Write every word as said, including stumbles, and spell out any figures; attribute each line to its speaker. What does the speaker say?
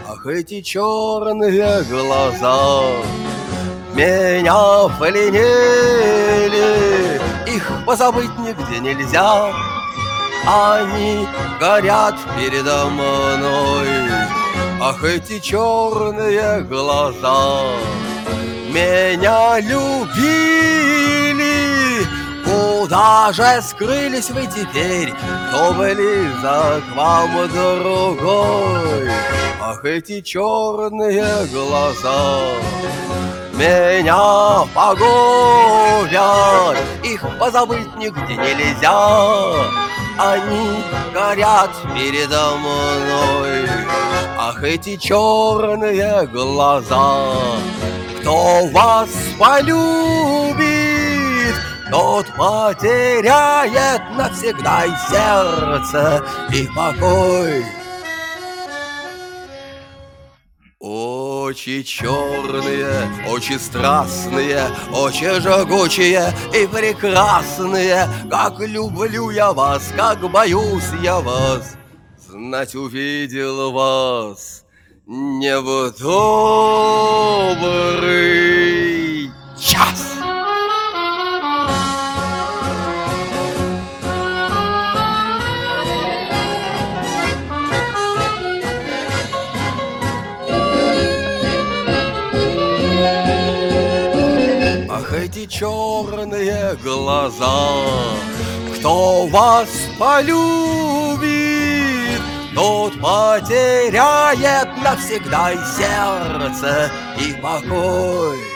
Speaker 1: Ах, эти черные глаза меня пленили, их позабыть нигде нельзя. Они горят передо мной. Ах, эти черные глаза меня любили. Куда же скрылись вы теперь? Кто близок к вам другой? Ах, эти черные глаза меня погубят, их позабыть нигде нельзя. Они горят передо мной. Ах, эти черные глаза. Кто вас полюбит, тот потеряет навсегда и сердце, и покой. Очи черные, очи страстные, очи жгучие и прекрасные. Как люблю я вас, как боюсь я вас. Знать, увидел вас не в добрый час. Ах, эти черные глаза, кто вас полюбит, тот потеряет навсегда и сердце, и покой.